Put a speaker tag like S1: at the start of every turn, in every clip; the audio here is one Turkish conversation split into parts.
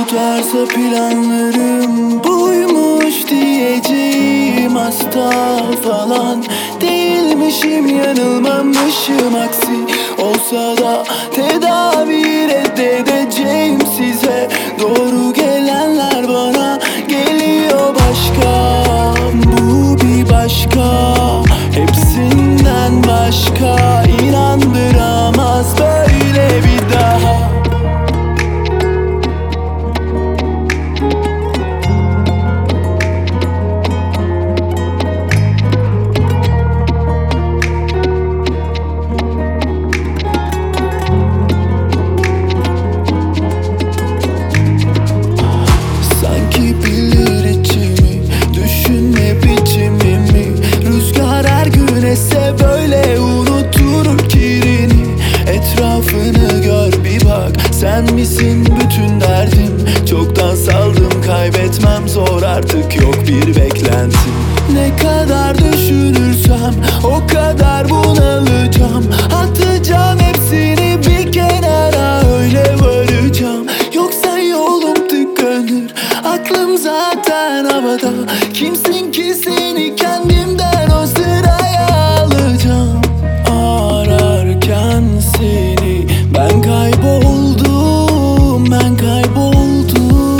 S1: Tutarsa planlarım buymuş diyeceğim. Hasta falan değilmişim, yanılmamışım aksi olsa da tedavi reddedeceğim size. Doğru gelenler bana geliyor başka. Bu bir başka, hepsinden başka. İnandıramaz böyle bir daha. Böyle unutur kirini, etrafını gör bir bak. Sen misin bütün derdim? Çoktan saldım, kaybetmem zor artık, yok bir beklentim. Ne kadar düşünürsem o kadar bunalacağım. Atacağım hepsini bir kenara, öyle varacağım. Yoksa yolum tıkanır, aklım zaten havada. Kimsin ki seni kendimden o sıraya alacağım? Ararken seni ben kayboldum, ben kayboldum.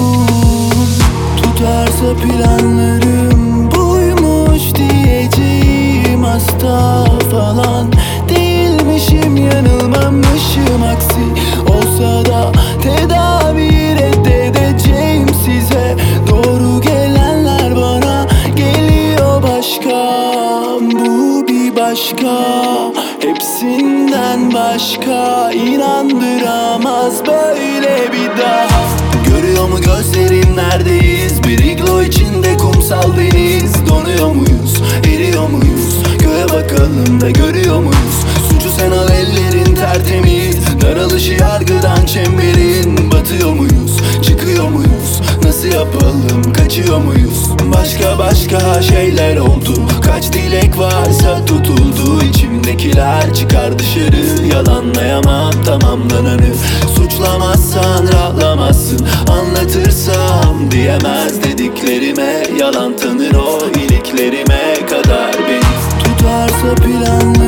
S1: Tutarsa planlarım buymuş diyeceğim. Hasta falan değilmişim, yanılmamışım aksi olsa da tedavi reddedeceğim size. Doğru gelenler bana geliyor başka. Bu bir başka, hepsinden başka. İnandıramaz böyle bir daha. Görüyor mu gözlerin neredeyiz? Bir iglo içinde kumsal deniz. Donuyor muyuz, eriyor muyuz? Göğe bakalım da görüyor muyuz? Suçu sen al, ellerin tertemiz. Daralışı yargıdan çemberin. Batıyor muyuz, çıkıyor muyuz? Nasıl yapalım, kaçıyor muyuz? Başka şeyler oldu. Kaç dilek varsa tutuldu. İçimdekiler çıkar dışarı. Yalanlayamam tamamlananı. Suçlamazsan rahatlamazsın. Anlatırsam diyemez dediklerime. Yalan tanır o iliklerime kadar beni. Tutarsa planlar